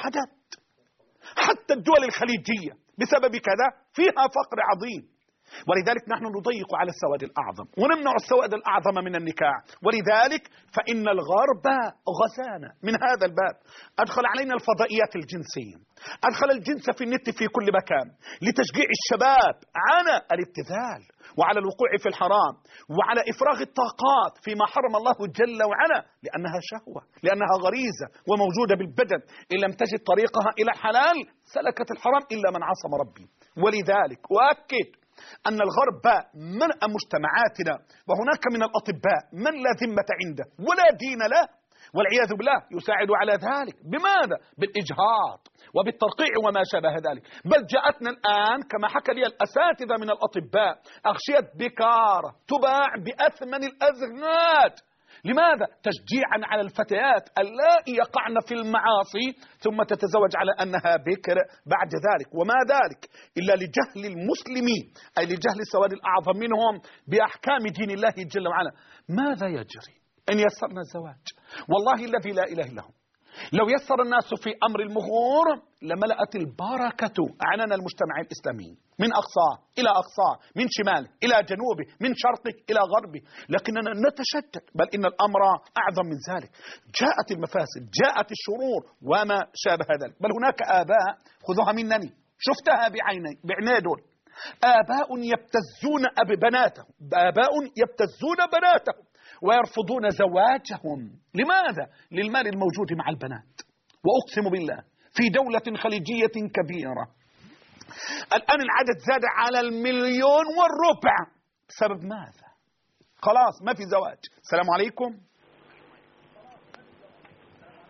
حتى الدول الخليجية بسبب كذا فيها فقر عظيم. ولذلك نحن نضيق على السواد الأعظم ونمنع السواد الأعظم من النكاح. ولذلك فإن الغرب غزانا من هذا الباب، أدخل علينا الفضائيات الجنسية، أدخل الجنس في النت في كل مكان لتشجيع الشباب على الابتذال وعلى الوقوع في الحرام وعلى إفراغ الطاقات فيما حرم الله جل وعلا، لأنها شهوة، لأنها غريزة وموجودة بالبدن، إن لم تجد طريقها إلى حلال سلكت الحرام إلا من عصم ربي. ولذلك وأكد أن الغرب منأ مجتمعاتنا، وهناك من الأطباء من لا ذمة عنده ولا دين له والعياذ بالله يساعد على ذلك. بماذا؟ بالإجهاض وبالترقيع وما شابه ذلك. بل جاءتنا الآن كما حكى لي الأساتذة من الأطباء أغشية بكارة تباع بأثمن الأزهات. لماذا؟ تشجيعا على الفتيات اللائي يقعن في المعاصي ثم تتزوج على أنها بكر بعد ذلك. وما ذلك إلا لجهل المسلمين، أي لجهل السواد الأعظم منهم بأحكام دين الله جل وعلا. ماذا يجري إن يسرنا الزواج؟ والله الذي لا إله إلا هو لو يسر الناس في أمر المهور لملأت البركة عنان المجتمع الإسلامي من أقصاه إلى أقصاه، من شماله إلى جنوبه، من شرقه إلى غربه. لكننا نتشدد، بل إن الأمر أعظم من ذلك. جاءت المفاسد، جاءت الشرور وما شابه ذلك. بل هناك آباء خذوها منني شفتها بعيني دول، آباء يبتزون آباء يبتزون بناتهم ويرفضون زواجهم. لماذا؟ للمال الموجود مع البنات. وأقسم بالله في دولة خليجية كبيرة الآن العدد زاد على 1.25 مليون بسبب ماذا؟ خلاص ما في زواج. السلام عليكم.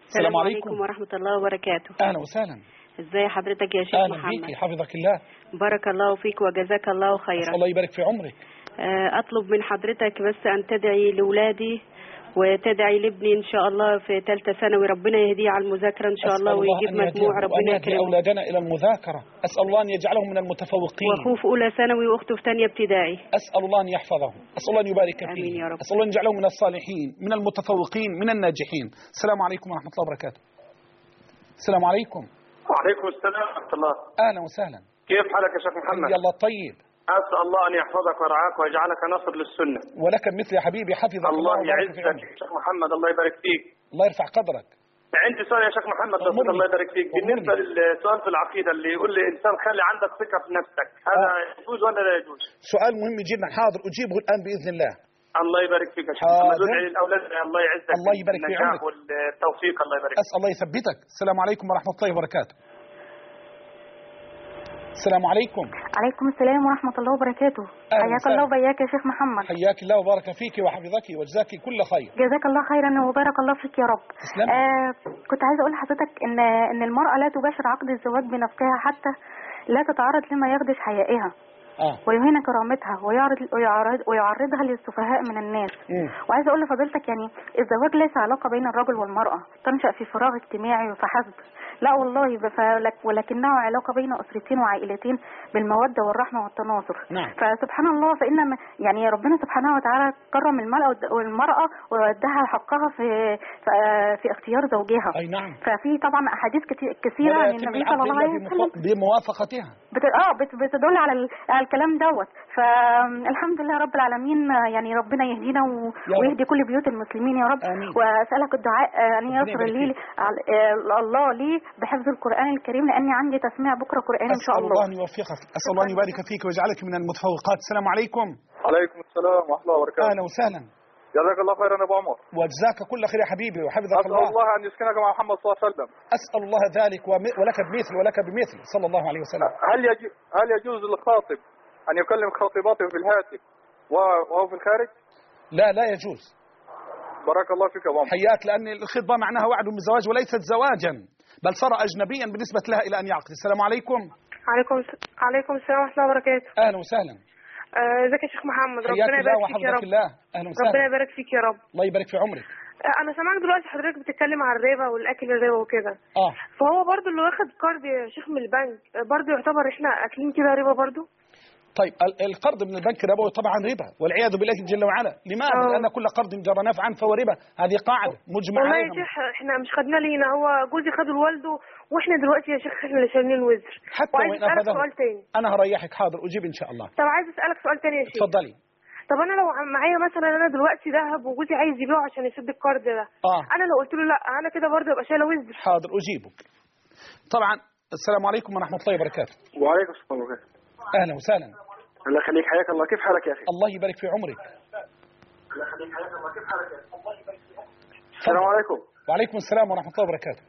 السلام عليكم ورحمة الله وبركاته. أهلا وسهلا. ازي حضرتك يا شيخ أهلا محمد؟ بيكي، حفظك الله. بارك الله فيك وجزاك الله خيرا. الله يبارك في عمرك. أطلب من حضرتك بس أن تدعي لأولادي وتدعي لابني إن شاء الله في ثالثة ثانوي، ربنا يهديه على المذاكرة إن شاء الله ويجيب مجموع، ربنا يكرمه. أولادنا إلى المذاكرة، أسأل الله أن يجعلهم من المتفوقين. وأخوه في أولى ثانوي وأخته في ثانية ابتدائي. أسأل الله أن يحفظهم، أسأل الله أن يبارك فيهم. آمين يا رب. أسأل الله أن يجعلهم من الصالحين، من المتفوقين، من الناجحين. السلام عليكم ورحمة الله وبركاته. السلام عليكم. وعليكم السلام ورحمة الله. أهلا وسهلا. كيف حالك يا شيخ محمد؟ يلا طيب. أسأل الله أن يحفظك ويرعاك ويجعلك نصر للسنة. ولك مثل يا حبيبي، حفظك الله يعزك يا شيخ محمد، الله يبارك فيك. الله يرفع قدرك. عندي سؤال يا شيخ محمد بس الله يبارك فيك، بالنسبة للسؤال في العقيدة اللي يقول لي إنسان خلي عندك ثقة في نفسك، هذا يجوز ولا لا يجوز؟ سؤال مهم جدا، حاضر أجيبه الآن بإذن الله. الله يبارك فيك يا شيخ محمد، ادعي للأولاد الله يعزك. الله يبارك في عمرك والتوفيق، الله يبارك فيك. أسأل الله يثبتك. السلام عليكم ورحمة الله وبركاته. السلام عليكم. عليكم السلام ورحمة الله وبركاته. حياك الله وبياك يا شيخ محمد. حياك الله وبارك فيك وحفظك وجزاك كل خير. جزاك الله خيرا وبارك الله فيك يا رب. كنت عايزة أقول لحضرتك إن المرأة لا تباشر عقد الزواج بنفسها حتى لا تتعرض لما يخدش حيائها ويهين كرامتها ويعرضها للسفهاء من الناس. وعايزة أقول لفضيلتك يعني الزواج ليس علاقة بين الرجل والمرأة تنشأ في فراغ اجتماعي فحسب، لا والله، ولكنه علاقة بين أسرتين وعائلتين بالمودة والرحمة والتناصر. فسبحان الله، فإن يعني ربنا سبحانه وتعالى كرم المرأة وودها حقها في اختيار زوجها. أي نعم. ففي طبعا أحاديث كثيرة عن النبي صلى الله عليه وسلم بموافقتها بتدل على الكلام دوت. فالحمد لله رب العالمين، يعني ربنا يهدينا ويهدي كل بيوت المسلمين يا رب. وأسألك الدعاء أن يسر لي الله لي بحفظ القرآن الكريم، لأني عندي تسميع بكرة قرآن إن شاء الله. أسأل الله أن يوفقك، أسأل الله أن يبارك فيك ويجعلك من المتفوقات. السلام عليكم. عليكم السلام ورحمة الله وبركاته. أهلا وسهلا. جزاك الله خيرا يا أبو عمر. وجزاك كل خير يا حبيبي وحفظك الله. أسأل الله أن يسكنك مع محمد صلى الله عليه وسلم. أسأل الله ذلك ولك بمثل صلى الله عليه وسلم. هل يجوز للخاطب أن يكلم خاطباته في الهاتف وهو في الخارج؟ لا يجوز. بارك الله فيك يا أبو عمر. حياك، لأن الخطبة معناها وعد بالزواج وليست زواجا، بل صار أجنبيا بالنسبة لها إلى أن يعقد. السلام عليكم. عليكم السلام ورحمة الله وبركاته. أهلا وسهلا. ازيك يا شيخ محمد؟ ربنا يبارك فيك يا رب. أهلا وسهلا. ربنا يبارك فيك يا رب. الله يبارك في عمرك. انا سامعك دلوقتي حضرتك بتتكلم عن الربا والاكل الربا وكده. فهو برضو اللي واخد قرض يا شيخ من البنك برضو يعتبر احنا اكلين كده ربا برضو؟ طيب القرض من البنك ربوي طبعا ربا والعياذ بالله جل وعلا. لماذا؟ لأن كل قرض جرى نفعا فهو ربا، هذه قاعدة مجمع عليها. والله يا شيخ احنا مش خدنا لينا، هو جوزي خده لوالده واحنا دلوقتي يا شيخ احنا اللي شايلين الوزر. حتى وعايز اسالك سؤال تاني. انا هريحك، حاضر اجيب ان شاء الله. طب عايز اسالك سؤال تاني يا شيخ. اتفضلي. طب انا لو معايا مثلا انا دلوقتي ذهب وجوزي عايز يبيعه عشان يسد القرض ده، انا لو قلت له لا انا كده برضه ابقى شايله وزر. حاضر اجيبك. طبعا. السلام عليكم ورحمة الله وبركاته. وعليكم السلام ورحمة الله. اهلا وسهلا. الله يخليك، حياك الله. كيف حالك يا اخي؟ الله يبارك في عمرك. الله يخليك، حياك الله. كيف حالك يا اخي؟ السلام عليكم. وعليكم السلام ورحمة الله وبركاته.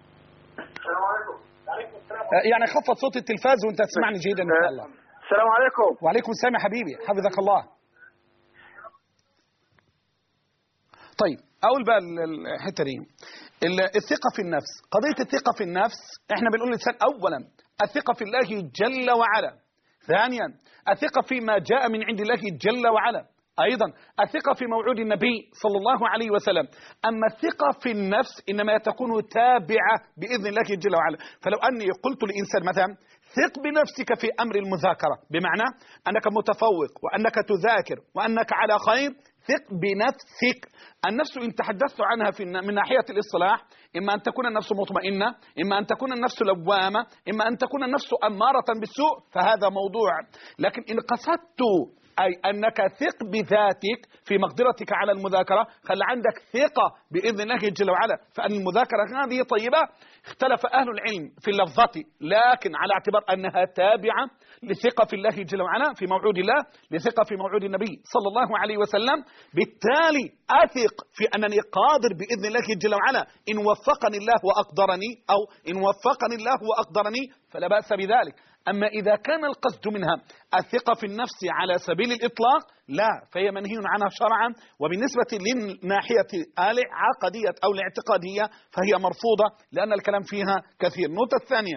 السلام عليكم. وعليكم السلام. يعني خفض صوت التلفاز وانت تسمعني جيدا ان شاء الله. السلام عليكم. وعليكم السلام يا حبيبي، حفظك الله. طيب اقول بقى الحته دي، الثقه في النفس. قضيه الثقه في النفس احنا بنقول للانسان اولا الثقه في الله جل وعلا، ثانيا الثقه فيما جاء من عند الله جل وعلا، ايضا الثقه في موعود النبي صلى الله عليه وسلم. اما الثقه في النفس انما تكون تابعه باذن الله جل وعلا. فلو اني قلت لانسان مثلا ثق بنفسك في امر المذاكره، بمعنى انك متفوق وانك تذاكر وانك على خير، ثق بنفسك. النفس إن تحدثت عنها من ناحية الإصلاح إما أن تكون النفس مطمئنة، إما أن تكون النفس لوامة، إما أن تكون النفس أمارة بالسوء، فهذا موضوع. لكن إن قصدت أي أنك ثق بذاتك في مقدرتك على المذاكرة، خلي عندك ثقة بإذن الله جل وعلا فأن المذاكرة هذه طيبة. اختلف أهل العلم في اللفظة، لكن على اعتبار أنها تابعة لثقة في الله جل وعلا في موعود الله، لثقة في موعود النبي صلى الله عليه وسلم. بالتالي أثق في أنني قادر بإذن الله جل وعلا إن وفقني الله وأقدرني، أو إن وفقني الله وأقدرني فلا بأس بذلك. أما إذا كان القصد منها الثقة في النفس على سبيل الإطلاق، لا، فهي منهي عنها شرعا. وبالنسبة للناحية العقدية أو الاعتقادية فهي مرفوضة لأن الكلام فيها كثير. النقطة الثانية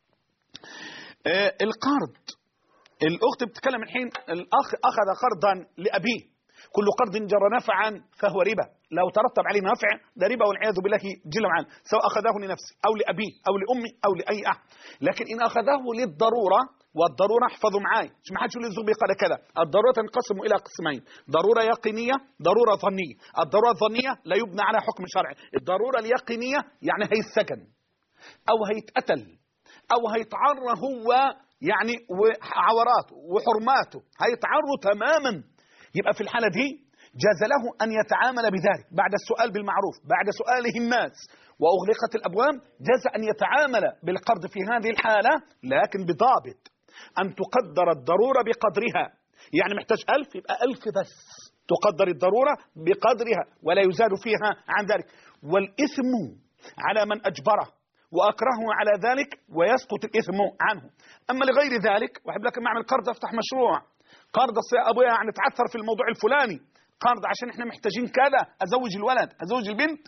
القرض. الأخت بتتكلم الحين الأخ أخذ قرضا لأبيه، كل قرض جر نفعا فهو ربا، لو ترتب عليه نفع ده ربا والعياذ بالله جل وعلا، سواء أخذه لنفسه أو لأبيه أو لأمه أو لأي أحد. لكن إن أخذه للضرورة، والضرورة احفظوا معاي مش ما حدش يقول الزغبي قال كذا، الضرورة تنقسم إلى قسمين، ضرورة يقينية، ضرورة ظنية. الضرورة الظنية لا يبنى على حكم شرعي، الضرورة اليقينية يعني هيتسجن أو هيتقتل أو هيتعرى هو يعني وعوراته وحرماته هيتعروا تماما. يبقى في الحالة دي جاز له أن يتعامل بذلك بعد السؤال بالمعروف، بعد سؤاله الناس وأغلقت الأبواب، جاز أن يتعامل بالقرض في هذه الحالة، لكن بضابط أن تقدر الضرورة بقدرها. يعني محتاج 1000 يبقى 1000 بس، تقدر الضرورة بقدرها ولا يزاد فيها عن ذلك. والإثم على من أجبره وأكرهه على ذلك ويسقط الإثم عنه. أما لغير ذلك، وأحب لك أعمل قرض أفتح مشروع، قرض أبويا يعني تعثر في الموضوع الفلاني، قرض عشان إحنا محتاجين كذا، أزوج الولد أزوج البنت،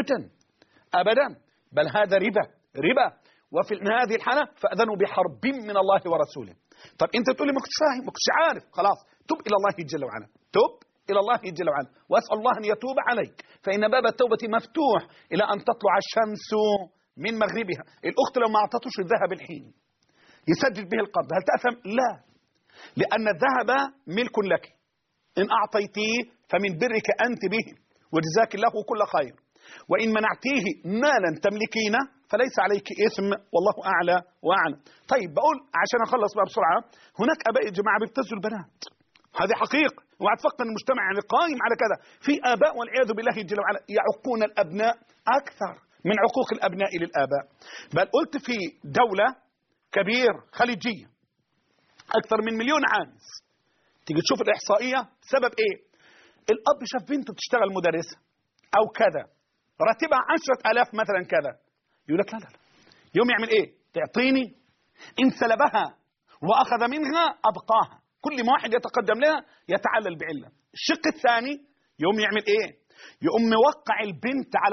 أبدا بل هذا ربا. وفي هذه الحالة فأذنوا بحرب من الله ورسوله. طب أنت تقول لي ما كنتش فاهم ما كنتش عارف، خلاص تب إلى الله جل وعلا، تب إلى الله جل وعلا وأسأل الله أن يتوب عليك، فإن باب التوبة مفتوح إلى أن تطلع الشمس من مغربها. الأخت لو ما أعطتوش الذهب الحين يسدد به القرض هل تأثم؟ لا، لأن الذهب ملك لك، إن أعطيتيه فمن برك أنت به وجزاك الله كل خير، وإن منعتيه مالا تملكينه فليس عليك إثم، والله أعلى وأعلم. طيب بقول عشان أخلص بقى بسرعة، هناك آباء جماعة بيبتزوا البنات، هذه حقيقة، وأتفق أن المجتمع يعني قائم على كذا. في آباء والعياذ بالله جل وعلا يعقون الأبناء أكثر من عقوق الأبناء للآباء. بل قلت في دولة كبير خليجية أكثر من 1,000,000 عانس، تيجي تشوف الإحصائية سبب إيه؟ الأب شاف بنته تشتغل مدرسة أو كذا، راتبها 10,000 مثلا كذا، يقول لك لا يوم يعمل إيه؟ تعطيني؟ إن سلبها وأخذ منها أبقاها، كل ما واحد يتقدم لها يتعلل بعلة. الشق الثاني يوم يعمل إيه؟ يقوم موقع البنت على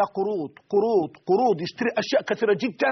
قروض يشتري أشياء كثيرة جدا،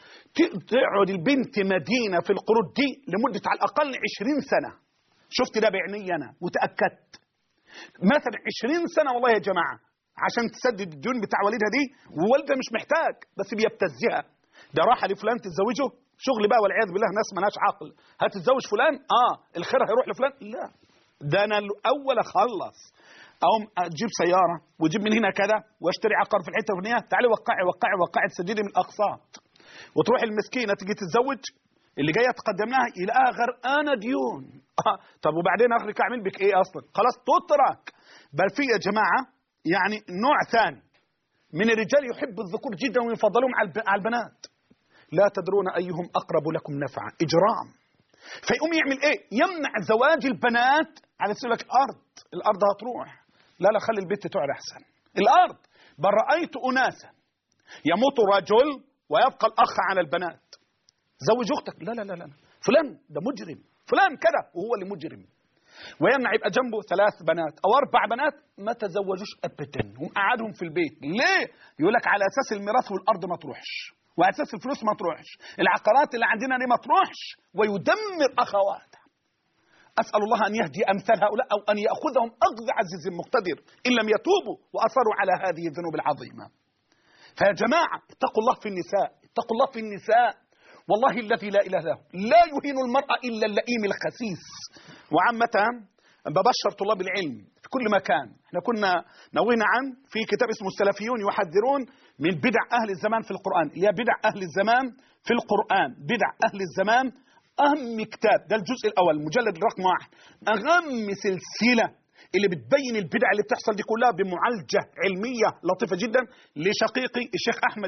تقعد البنت مدينة في القروض دي لمدة على الأقل 20 سنة. شفت ده بعيني أنا وتأكدت، مثلا 20 سنة والله يا جماعة عشان تسدد الديون بتاع والدها دي، ووالدها مش محتاج بس بيبتزها، ده راح لفلان تتزوجه، شغل بقى والعياذ بالله ناس مالهاش عقل، هتتزوج فلان الخير هيروح لفلان، لا ده أنا الأول أخلص أقوم أجيب سيارة وأجيب من هنا كذا وأشتري عقار في الحتة الفلانية، تعالي وقعي تسددي من الأقساط، وتروح المسكينة تيجي تتزوج اللي جايه تقدم لها يلاقيها غرقانه ديون. طب وبعدين اخرك اعمل بك ايه اصلا؟ خلاص تترك. بل في يا جماعه يعني نوع ثاني من الرجال يحب الذكور جدا ويفضلهم على البنات، لا تدرون ايهم اقرب لكم نفعا، اجرام. فيقوم يعمل ايه؟ يمنع زواج البنات على سبيل لك الارض هتروح، لا خلي البيت تقعد احسن. الارض بل رايت اناسا يموت رجل ويبقى الاخ على البنات، زوج اختك، لا فلان ده مجرم، فلان كذا وهو اللي مجرم، ويمنع يبقى جنبه 3 بنات او 4 بنات ما تزوجوش ابدا، هم قعدهم في البيت. ليه؟ يقول لك على اساس الميراث والارض ما تروحش، واساس الفلوس ما تروحش، العقارات اللي عندنا دي ما تروحش، ويدمر اخواتها. اسال الله ان يهدي امثال هؤلاء او ان ياخذهم اخذ عزيز مقتدر ان لم يتوبوا واصروا على هذه الذنوب العظيمه. فيا جماعه اتقوا الله في النساء، والله الذي لا إله له لا يهين المرأة إلا اللئيم الخسيس. وعامة ببشر طلاب العلم في كل مكان، احنا كنا نوينا عن في كتاب اسمه السلفيون يحذرون من بدع أهل الزمان في القرآن، اللي هي بدع أهل الزمان في القرآن، بدع أهل الزمان. أهم كتاب ده الجزء الأول مجلد رقم 1، أهم سلسلة اللي بتبين البدع اللي بتحصل دي كلها بمعالجة علمية لطيفة جدا لشقيقي الشيخ أحمد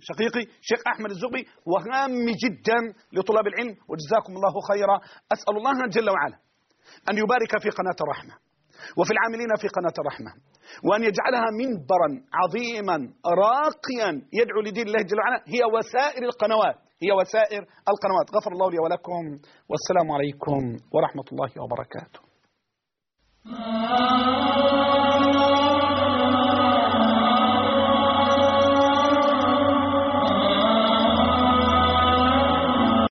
الزغبي، وهام جدا لطلاب العلم، وجزاكم الله خيرا. أسأل الله جل وعلا أن يبارك في قناة الرحمة وفي العاملين في قناة الرحمة، وأن يجعلها منبرا عظيما راقيا يدعو لدين الله جل وعلا، هي وسائر القنوات. غفر الله لي ولكم، والسلام عليكم ورحمة الله وبركاته. الله